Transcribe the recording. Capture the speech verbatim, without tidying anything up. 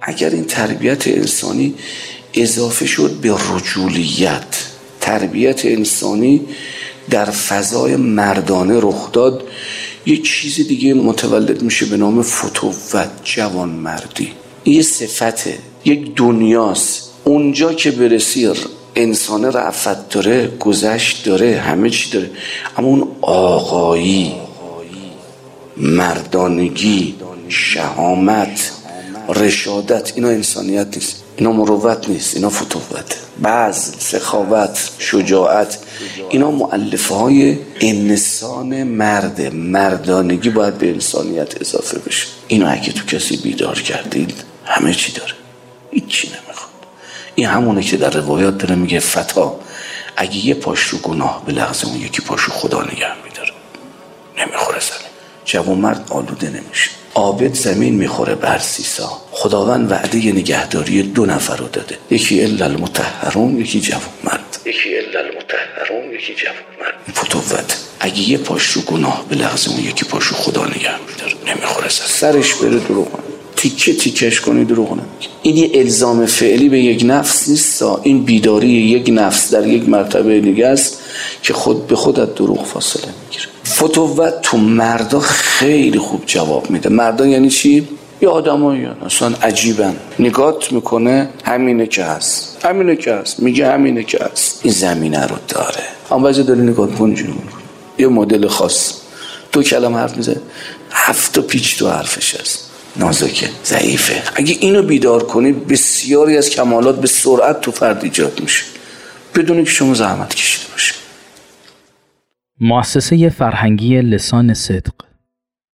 اگر این تربیت انسانی اضافه شد به رجولیت، تربیت انسانی در فضای مردانه رخ داد، یه چیز دیگه متولد میشه به نام فتوت، جوان مردی. این یه صفته، یک دنیاست. اونجا که برسی انسان رأفت داره، گذشت داره، همه چی داره، اما اون آقایی، مردانگی، شهامت، رشادت، اینا انسانیت نیست، اینا مروت نیست، اینا فتوت، بذل، سخاوت، شجاعت، اینا مؤلفه های انسان مرده. مردانگی باید به انسانیت اضافه بشه. اینو اگه تو کسی بیدار کردید همه چی داره، هیچی نمیخواد. این همونه که در روایات داره میگه فتا اگه یه پاش رو گناه بلغزه اون یکی پاش رو خدا نگه میداره، نمیخوره زمین. جوان مرد آلوده نمیشه. عابد زمین میخوره بر سیسا. خداوند وعده ی نگهداری دو نفر رو داده، یکی الا المطهرون، یکی جوان مرد. یکی الا المطهرون، یکی جوان مرد. فتوت اگه یه پاش رو گناه بلغزه اون یکی پاش رو خدا نگه میداره، نمیخوره زمین. سرش بره دروغ تیکه تیکش کنی دروغ نمیگه. این یه الزام فعلی به یک نفس نیست، این بیداری یک نفس در یک مرتبه دیگه است که خود به خود از دروغ فاصله میگیره. فتوت تو مردا خیلی خوب جواب میده. مردا یعنی چی؟ یه آدمایی اصلا عجیبن، نگات میکنه همینه که هست، همینه که هست، میگه همینه که هست، این زمینه رو داره. اما بعضی داری نگات کن جون یه مدل خاص، دو کلمه حرف میزنه، هفت تا پیچ تو حرفش هست، نازکه، ضعیفه. اگه اینو بیدار کنی بسیاری از کمالات به سرعت تو فرد ایجاد میشه بدون که شما زحمت کشیده باشه. مؤسسه فرهنگی لسان صدق